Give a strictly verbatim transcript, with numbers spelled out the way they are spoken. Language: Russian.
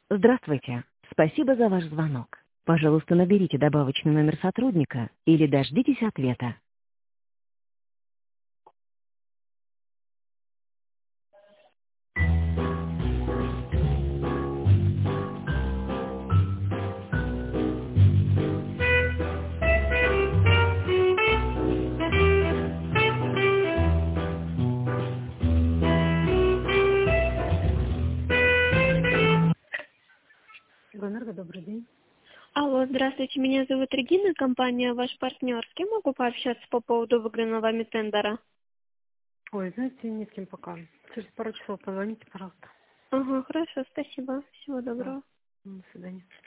Здравствуйте. Спасибо за ваш звонок. Пожалуйста, наберите добавочный номер сотрудника или дождитесь ответа. Гонорга, добрый день. Алло, здравствуйте, меня зовут Регина, компания «Ваш партнер». С кем могу пообщаться по поводу выигранного вами тендера? Ой, знаете, не с кем пока. Через пару часов позвоните, пожалуйста. Ага, хорошо, спасибо. Всего Да. доброго. До свидания.